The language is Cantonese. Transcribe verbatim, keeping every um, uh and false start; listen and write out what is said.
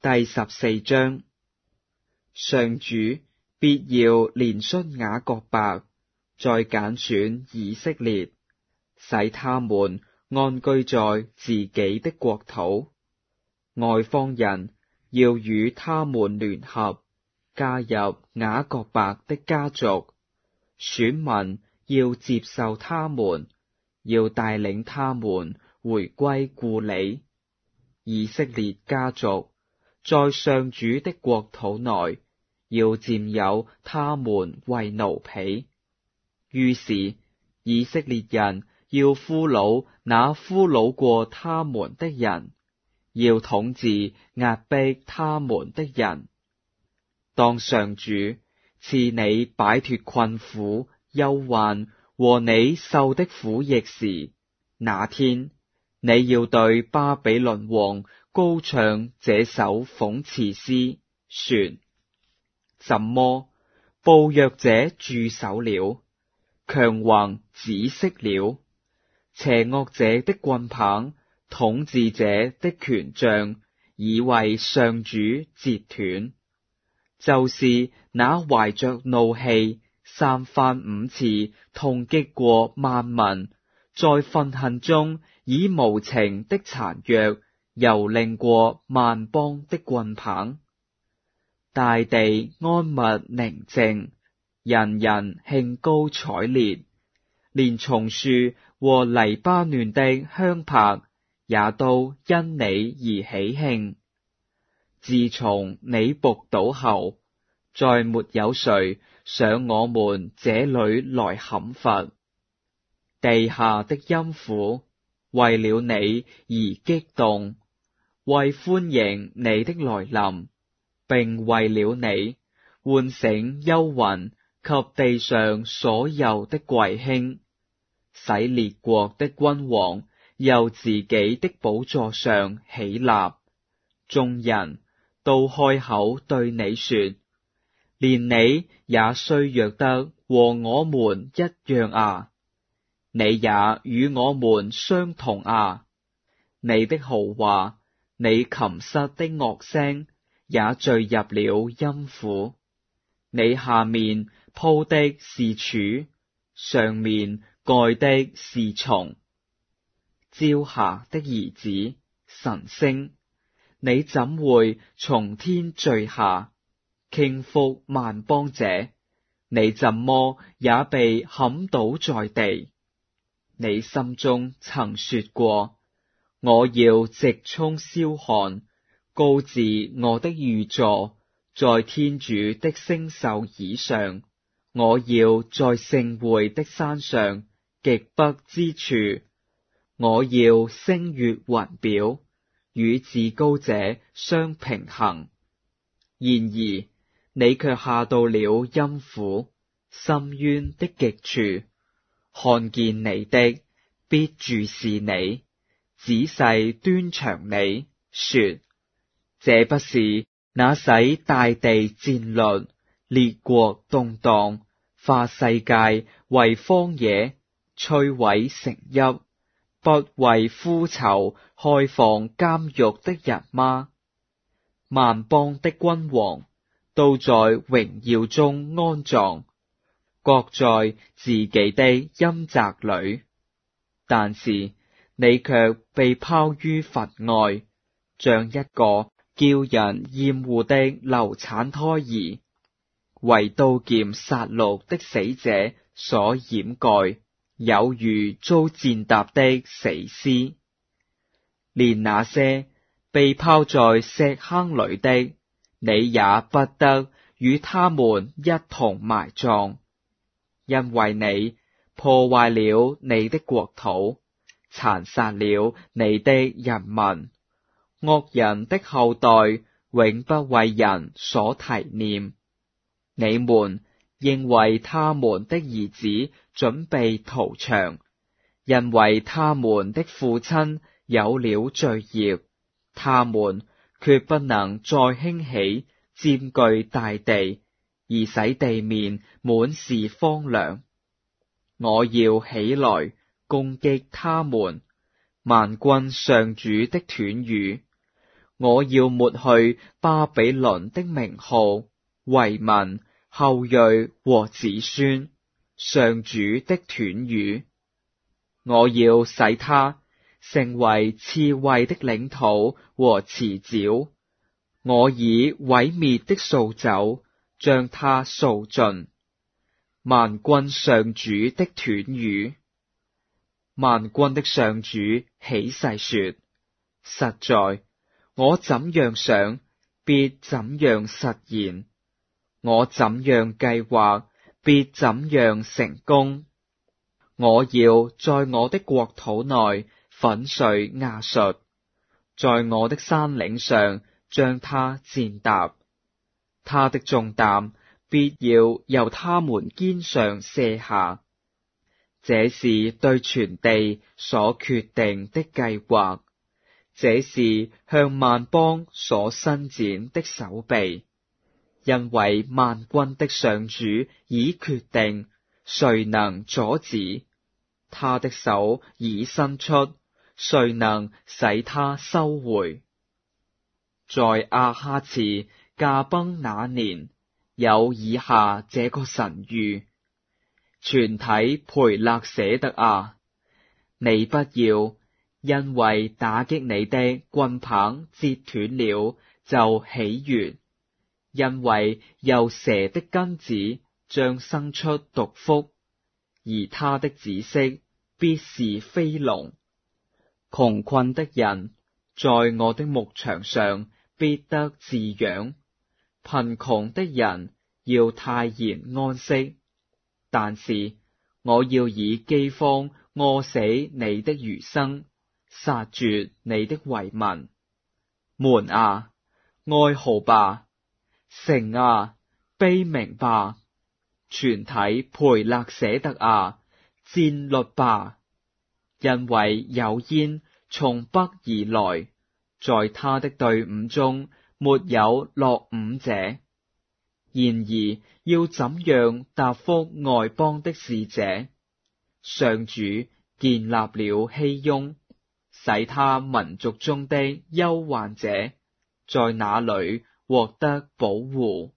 第十四章。上主必要憐恤雅各伯，再揀選以色列，使他們安居在自己的國土。外方人要與他們聯合，加入雅各伯的家族。選民要接受他們，要帶領他們回歸故里。以色列家族在上主的國土內，要佔有他們為奴婢。於是以色列人要俘虜那俘虜過他們的人，要統治壓迫他們的人。當上主賜你擺脫困苦、憂患和你受的苦役時，那天你要對巴比倫王高唱這首諷刺詩，說：怎麼暴虐者駐守了，強橫止息了，邪惡者的棍棒，統治者的權杖已為上主折斷。就是那懷着怒氣，三番五次痛擊過萬民，在憤恨中以無情的殘虐蹂躪過萬邦的棍棒。大地安默寧靜，人人興高采烈，連松樹和黎巴嫩的香柏也都因你而喜慶。自從你仆倒後，再沒有誰上我們這裏來砍伐。地下的陰府為了你而激動，為歡迎你的來臨，並為了你喚醒幽魂及地上所有的貴兄，使列國的君王由自己的寶座上起立。眾人都開口對你說：連你也衰弱得和我們一樣啊！你也與我們相同啊！你的豪華，你琴瑟的樂聲也墜入了陰府。你下面鋪的是柱，上面蓋的是松。朝霞的兒子，晨星，你怎會從天墜下，傾覆萬邦者？你怎麼也被砍倒在地？你心中曾說過：我要直衝霄漢，高置我的御座在天主的星宿以上。我要在盛會的山上極北之處，我要升越雲表，與至高者相平衡。然而你卻下到了陰府，深淵的極處。看見你的，必注視你，仔細端詳你，說：這不是那使大地戰慄，列國動盪，化世界為荒野，摧毀城邑，不為夫囚開放監獄的人嗎？萬邦的君王都在榮耀中安葬，各在自己的陰宅裏。但是你卻被拋於墳外，像一個叫人厭惡的流產胎兒，為刀劍殺戮的死者所掩蓋，有如遭踐踏的死屍。連那些被拋在石坑裏的，你也不得與他們一同埋葬，因為你破壞了你的國土，殘殺了你的人民。惡人的後代永不為人所提念。你們應為他們的兒子準備逃場，因為他們的父親有了罪孽，他們決不能再興起佔據大地，而使地面滿是荒涼。我要起來攻擊他們，萬軍上主的斷語。 我要抹去巴比倫的名號、遺民、後裔和子孫，上主的斷語。我要使他成為刺蝟的領土和池沼，我以毀滅的掃帚將他掃盡。萬軍上主的斷語。萬軍的上主起誓說：實在，我怎樣想，必怎樣實現；我怎樣計劃，必怎樣成功。我要在我的國土內粉碎亞述，在我的山嶺上將他踐踏，他的重擔必要由他們肩上卸下。這是對全地所決定的計劃，這是向萬邦所伸展的手臂，因為萬軍的上主已決定，誰能阻止？他的手已伸出，誰能使他收回？在亞哈次駕崩那年，有以下這個神諭：全體培勒舍特啊，你不要因為打擊你的棍棒折斷了就喜悅，因為由蛇的根子將生出毒蜂，而他的子息必是飛龍。窮困的人在我的牧場上必得飼養，貧窮的人要泰然安息。但是我要以饑荒餓死你的餘生，殺絕你的遺民。門啊，哀號吧；城啊，悲鳴吧；全體培勒舍特啊，戰慄吧！因為有煙從北而來，在他的隊伍中沒有落伍者。然而要怎樣答覆外邦的使者？上主建立了熙雍，使他民族中的憂患者在那裏獲得保護。